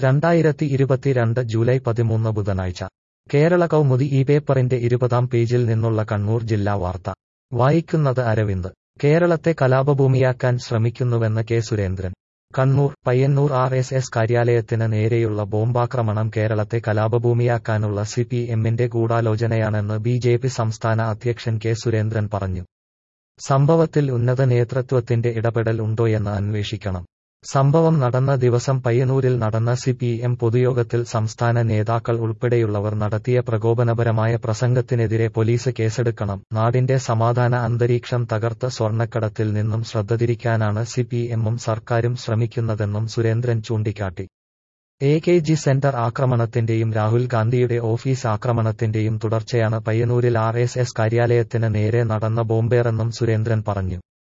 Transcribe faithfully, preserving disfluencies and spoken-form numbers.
രണ്ടായിരത്തി ഇരുപത്തിരണ്ട് ജൂലൈ പതിമൂന്ന് ബുധനാഴ്ച കേരള കൗമുദി ഈ പേപ്പറിന്റെ ഇരുപതാം പേജിൽ നിന്നുള്ള കണ്ണൂർ ജില്ലാ വാർത്ത വായിക്കുന്നത് അരവിന്ദ്. കേരളത്തെ കലാപഭൂമിയാക്കാൻ ശ്രമിക്കുന്നുവെന്ന് K Surendran. Kannur Payyanur R S S കാര്യാലയത്തിന് നേരെയുള്ള ബോംബാക്രമണം കേരളത്തെ കലാപഭൂമിയാക്കാനുള്ള സി പി എമ്മിന്റെ ഗൂഢാലോചനയാണെന്ന് ബി ജെ പി സംസ്ഥാന അധ്യക്ഷൻ കെ സുരേന്ദ്രൻ പറഞ്ഞു. സംഭവത്തിൽ ഉന്നത നേതൃത്വത്തിന്റെ ഇടപെടൽ ഉണ്ടോയെന്ന് അന്വേഷിക്കണം. സംഭവം നടന്ന ദിവസം പയ്യന്നൂരിൽ നടന്ന സി പി എം പൊതുയോഗത്തിൽ സംസ്ഥാന നേതാക്കൾ ഉൾപ്പെടെയുള്ളവർ നടത്തിയ പ്രകോപനപരമായ പ്രസംഗത്തിനെതിരെ പോലീസ് കേസെടുക്കണം. നാടിന്റെ സമാധാന അന്തരീക്ഷം തകർത്ത് സ്വർണ്ണക്കടത്തിൽ നിന്നും ശ്രദ്ധ തിരിക്കാനാണ് സി പി എമ്മും സർക്കാരും ശ്രമിക്കുന്നതെന്നും സുരേന്ദ്രൻ ചൂണ്ടിക്കാട്ടി. എ കെ ജി സെന്റർ ആക്രമണത്തിന്റെയും രാഹുൽ ഗാന്ധിയുടെ ഓഫീസ് ആക്രമണത്തിന്റെയും തുടർച്ചയാണ് പയ്യന്നൂരിൽ ആർ എസ് എസ് കാര്യാലയത്തിന് നേരെ നടന്ന ബോംബേറെന്നും സുരേന്ദ്രൻ പറഞ്ഞു.